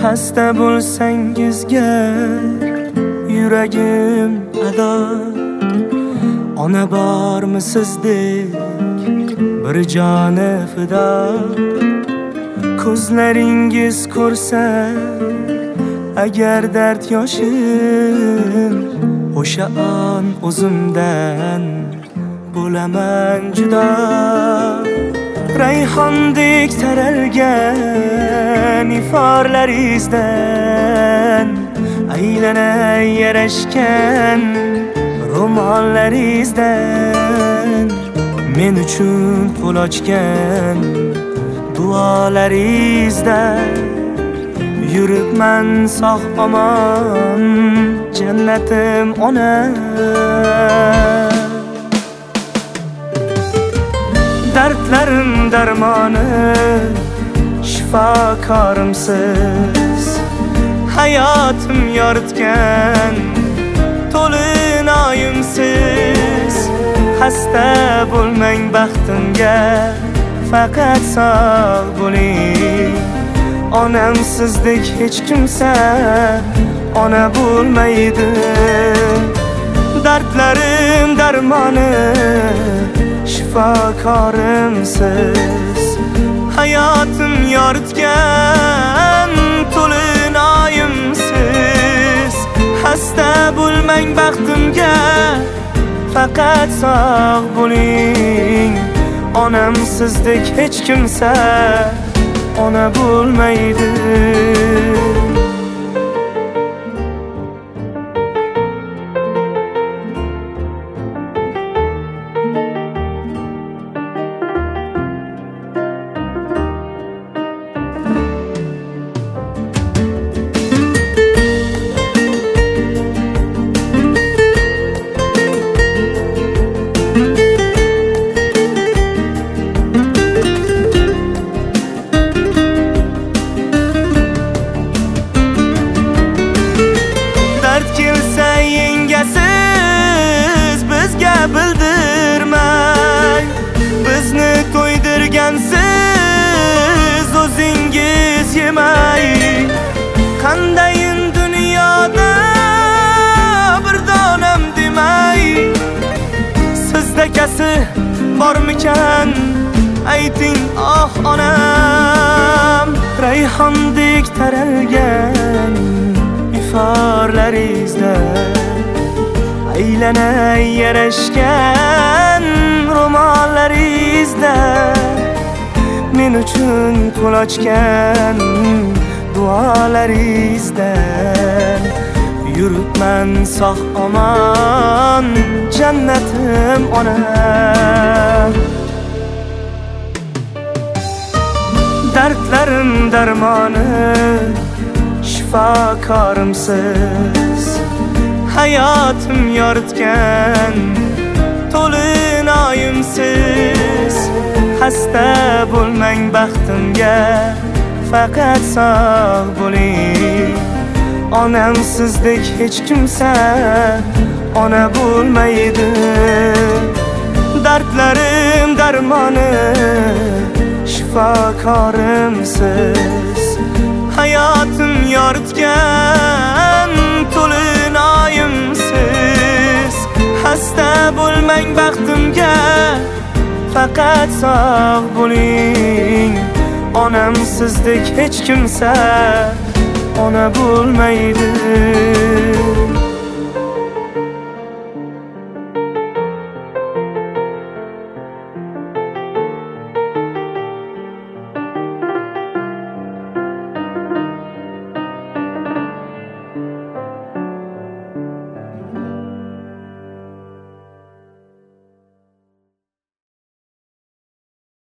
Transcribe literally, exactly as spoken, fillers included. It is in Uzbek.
xasta bo'lsangizga yuragim ado. Ona bormi sizdek bir joni fido? Ko'zlaringiz ko'rsa agar dard yoshim, o'sha on o'zimdan bo'laman judo. Rayhondek taralgan iforlaringizdan aylanay yarashgan ro'mollaringizdan men uchun qo'l ochgan duolaringizdan yuribman sog' omon jannatim ona. Dardlarim darmoni shifokorimsiz, hayotim yoritgan to'linoyimsiz. Xasta bo'lmang baxtimga, faqat sog' bo'ling. Onam sizdek hech kimsa ona bo'lmaydi. Dardlarim darmoni shifokorimsiz, hayotim yoritgan to'linoyimsiz. Xasta bo'lmang baxtimga, faqat sog' bo'ling. Onam sizdek hech kimsa ona bo'lmaydi. Bildirmang, bizni to'ydirgansiz o'zingiz yemay. Qandayin dunyoda bir donam demay. Sizdakasi bormikan ayting oh onam. Rayhondek taralgan iforlaringizdan aylanay yarashgan ro'mollaringizdan men uchun qo'l ochgan duolaringizdan yuribman sog' omon jannatim ona. Dardlarim darmoni shifokorimsiz, hayotim yoritgan to'linoyimsiz. Xasta bo'lmang baxtimga, faqat sog' bo'ling. Onam sizdek hech kimsa ona bo'lmaydi. Dardlarim darmoni shifokorimsiz, hayotim yoritgan to'linoyimsiz. Xasta bo'lmang baxtimga, faqat sog' bo'ling. Onam sizdek hech kimsa ona bo'lmaydi.